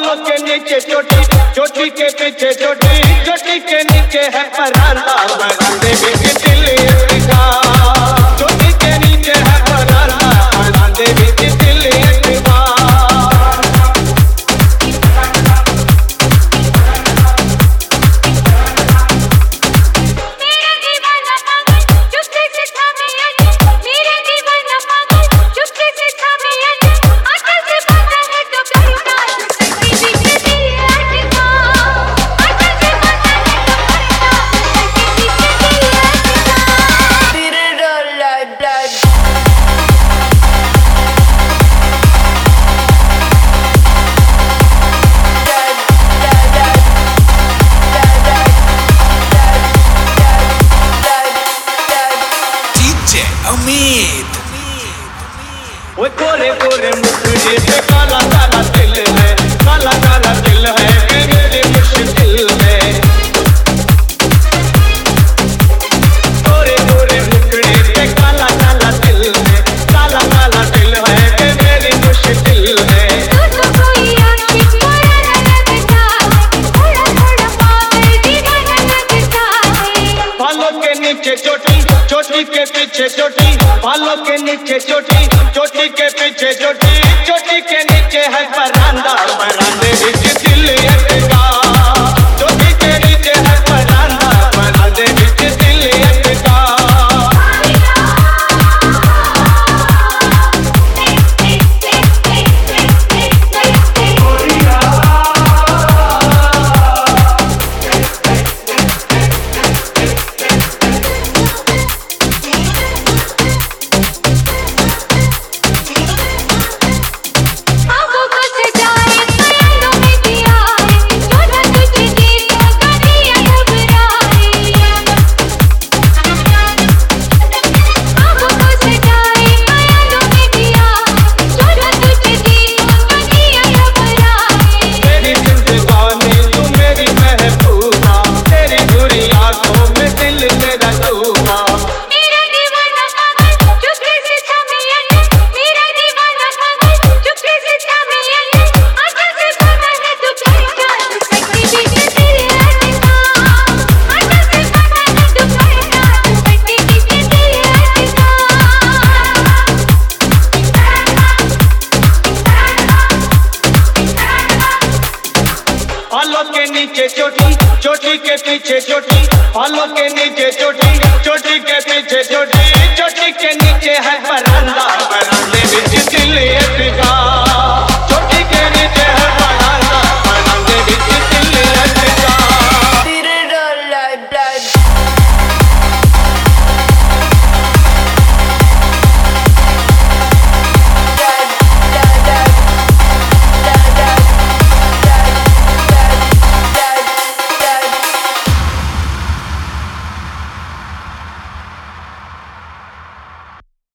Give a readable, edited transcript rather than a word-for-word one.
बालों के नीचे चोटी, चोटी के पीछे चोटी, चोटी के नीचे है परांदा, परांदे बीच दिल का। चोटी के नीचे है परांदा, परांदे बीच दिल का। वो गोरे गोरे मुखड़े पे काला काला दिल है, काला काला दिल है मेरे मुश्किल में। गोरे गोरे मुखड़े पे काला काला दिल है, काला काला दिल है मेरी मुश्किल में। तो कोई आशिक बुरा न लगता है, थोड़ा थोड़ा पागल दीवाना लगता है। बालों के नीचे चोटी, चोटी के पीछे चोटी, बालों के नीचे चोटी, चोटी के पीछे चोटी, चोटी के नीचे है परांदा, परांदे बीच दिल का। चोटी के नीचे है परांदा, परांदे बीच दिल का। बालों के नीचे चोटी, चोटी के पीछे चोटी, बालों के नीचे चोटी, चोटी के पीछे चोटी, चोटी के नीचे है परांदा, परांदे बीच दिल का।